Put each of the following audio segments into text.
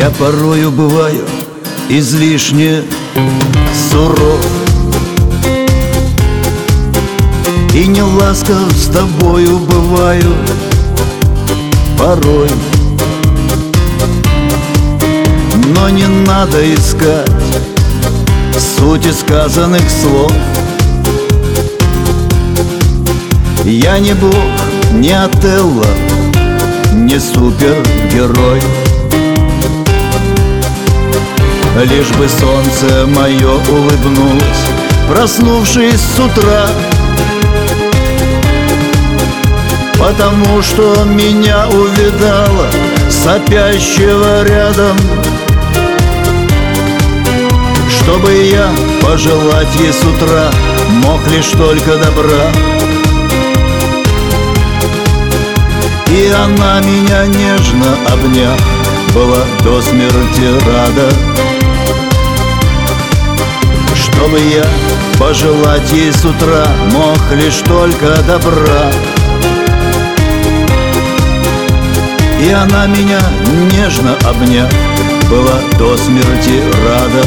Я порою бываю излишне суров и не ласков с тобою бываю порой. Но не надо искать сути сказанных слов. Я не Бог, не Отелло, не супергерой. Лишь бы солнце мое улыбнулось, проснувшись с утра, потому что меня увидала сопящего рядом. Чтобы я пожелать ей с утра мог лишь только добра. И она меня нежно обняв была до смерти рада. Чтобы я пожелать ей с утра мог лишь только добра. И она меня нежно обняв была до смерти рада.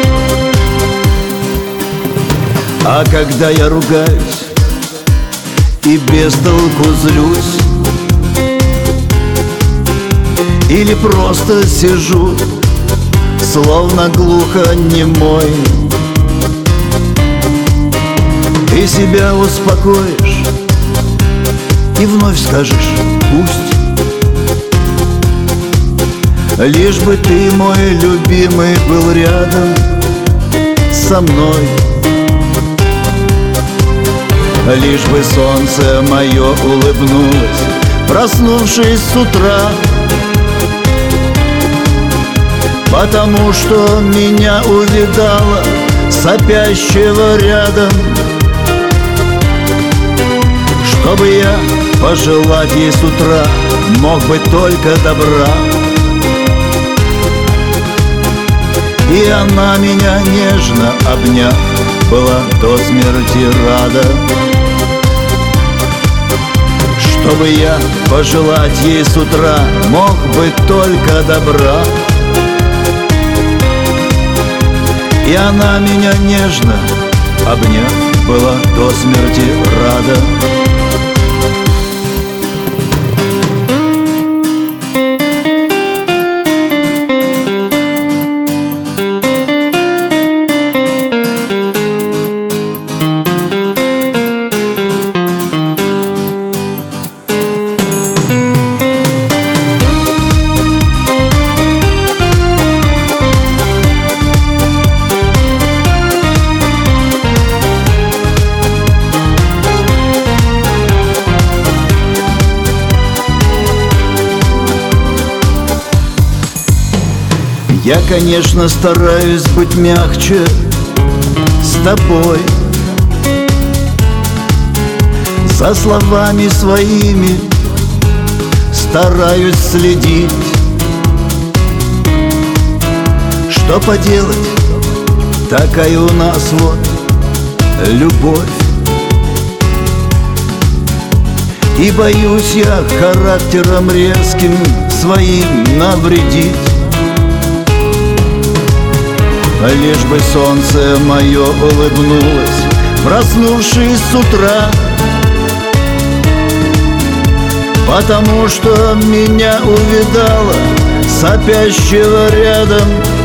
А когда я ругаюсь и без толку злюсь, или просто сижу, словно глухонемой, ты себя успокоишь и вновь скажешь «пусть». Лишь бы ты, мой любимый, был рядом со мной. Лишь бы солнце мое улыбнулось, проснувшись с утра, потому что меня увидала сопящего рядом. Чтобы я пожелать ей с утра мог бы только добра. И она меня нежно обняв была до смерти рада. Чтобы я пожелать ей с утра мог бы только добра. И она меня нежно обняв была до смерти рада. Я, конечно, стараюсь быть мягче с тобой, за словами своими стараюсь следить. Что поделать, такая у нас вот любовь. И боюсь я характером резким своим навредить. Лишь бы солнце мое улыбнулось, проснувшись с утра, потому что меня увидала сопящего рядом.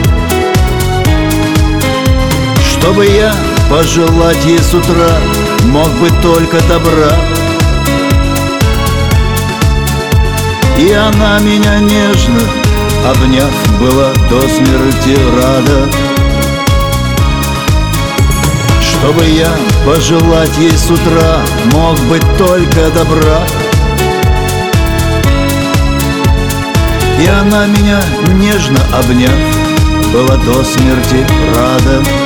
Чтобы я пожелать ей с утра мог бы только добра. И она меня нежно обняв была до смерти рада. Чтобы я пожелать ей с утра мог быть только добра. И она меня нежно обняв была до смерти рада.